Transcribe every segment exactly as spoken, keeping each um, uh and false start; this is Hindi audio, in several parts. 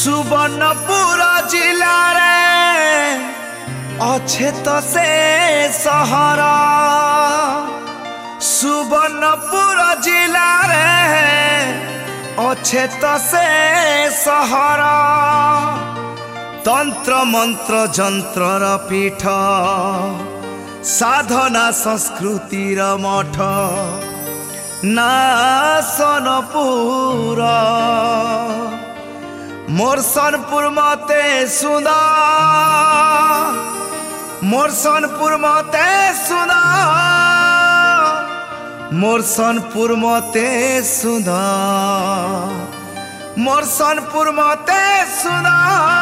सुवर्णपुर जिला रे अच्छे तो से सहर सुवर्णपुर जिला रे अच्छे तो से सहर तंत्र मंत्र जंत्रर पीठ साधना संस्कृतिर मठ ना सोनपुर मोर सोनपुर मते सुना मोर सोनपुर मते सुना मोर सोनपुर मते सुना मोर सोनपुर मते सुना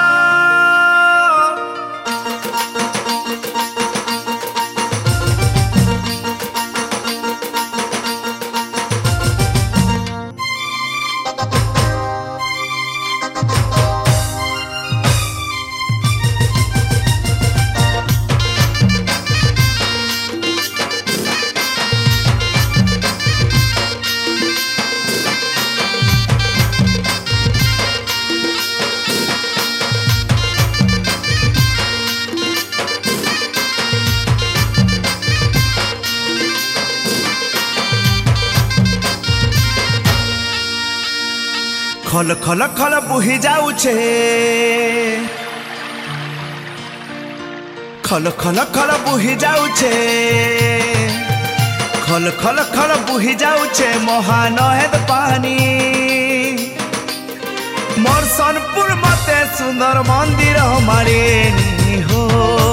खल खल खल बुही जाऊछे खल खल खल बुही जाऊछे खल खल खल बुही जाऊछे महानहेद पानी मोर सोनपुर मते सुंदर मंदिर मारिनी हो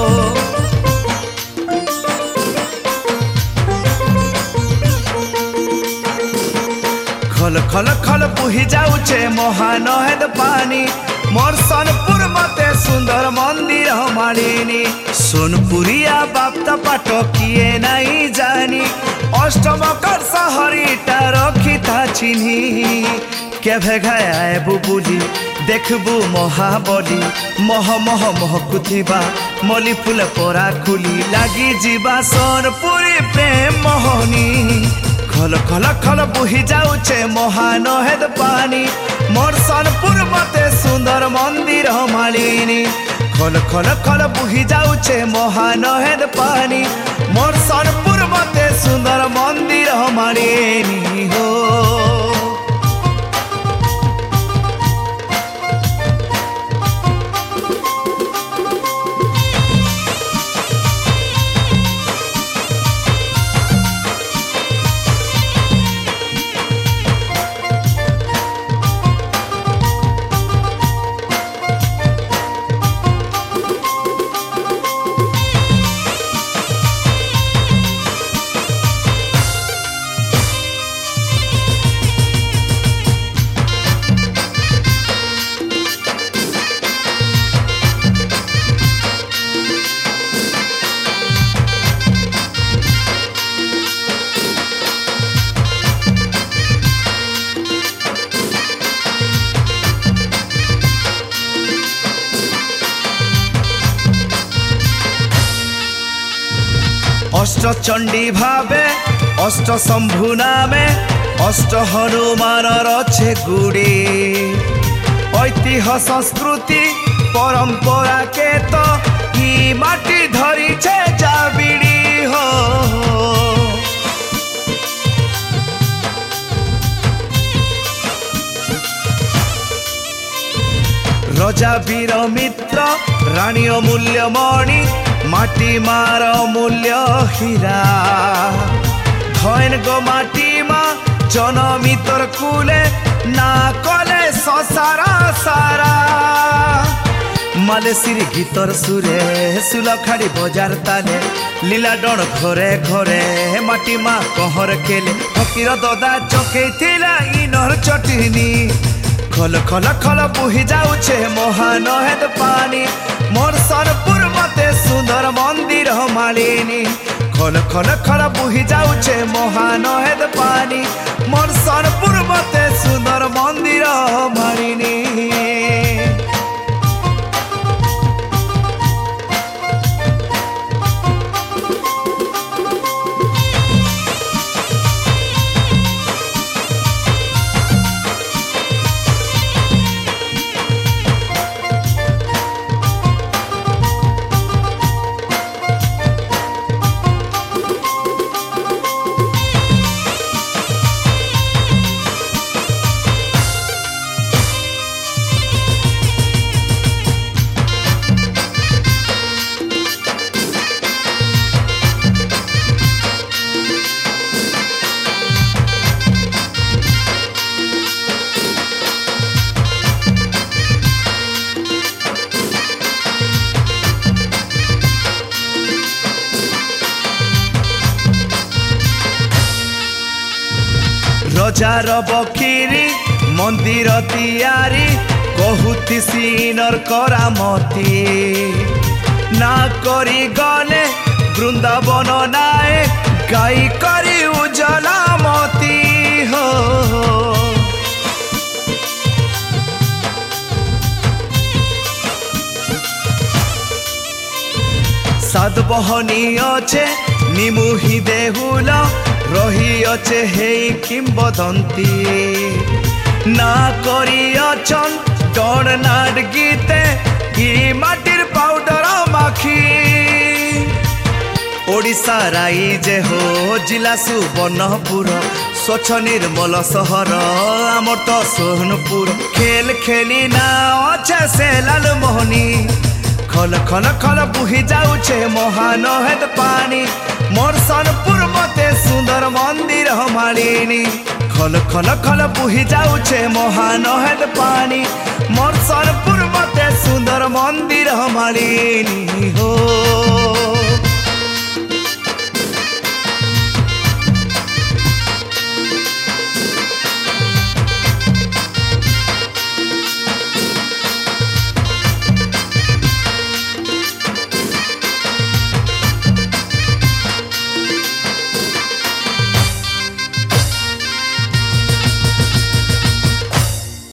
खल खल खल बुही जाऊछे महानहेद पानी मोर सोनपुर मते सुंदर मंदिर मालिनी सोनपुरिया बाप्ता पाट किए नहीं जानी अष्टमकर सहरीटा रखिता चिन्ही केभे गाए बुबुली देखबू महाबली मह मह महकुथिबा मली फूल परा खुली लागी जीवा सोनपुरी प्रेम मोहनी खल खल खल बुही जाऊछे महानहेद पानी मोर सोनपुर मते सुंदर मंदिर मालिनी खल खल खल बुही जाऊछे महानहेद पानी मोर सोनपुर मते सुंदर मंदिर मालिनी हो अष्ट चंडी भावे अष्ट शंभु नामे अष्ट हनुमान रचे गुड़ी ऐतिह्य संस्कृति परंपरा के तो की माटी धरी छे जाबिड़ी हो राजा वीर मित्र रानी अमूल्यमणि माटी मार मूल्य हीरा धन गो माटी मा जनमितर कुले ना कले ससारा सारा मालेसिरी गीतर सुरे सुलखाड़ी बजार ताले लीला डण घरे घरे माटी मा कहर केले फकीर ददा चके थिला इनर चटनी खल खल खल बुही जाऊछे महानहेद पानी मोर सोनपुर मते सुंदर मंदिर मालिनी खल खल खल बुही जाऊछे महानहेद पानी मोर सोनपुर मते सुंदर मंदिर मालिनी बजार बखिरी मंदिर तियारी कहूती सीनर करामती ना करी गले वृंदावन नाए गाई करी उजला मती हो सात बहनी अच्छे निमुही देहुल रही अच्छे हे किंबदंती ना करी अचन डर नाट गीते ई माटिर पाउडर माखी ओडिशा राई जे हो जिला सुवर्णपुर स्वच्छ निर्मल सहर आमर तो सोनपुर खेल खेली ना अच्छे से लाल मोहनी खल खल खल बुही जाऊे महानहेद पानी मोर सोनपुर मते सुंदर मंदिर मालिनी खल खल खल बुही जाऊे महानहेद पानी मोर सोनपुर मते सुंदर मंदिर मालिनी हो।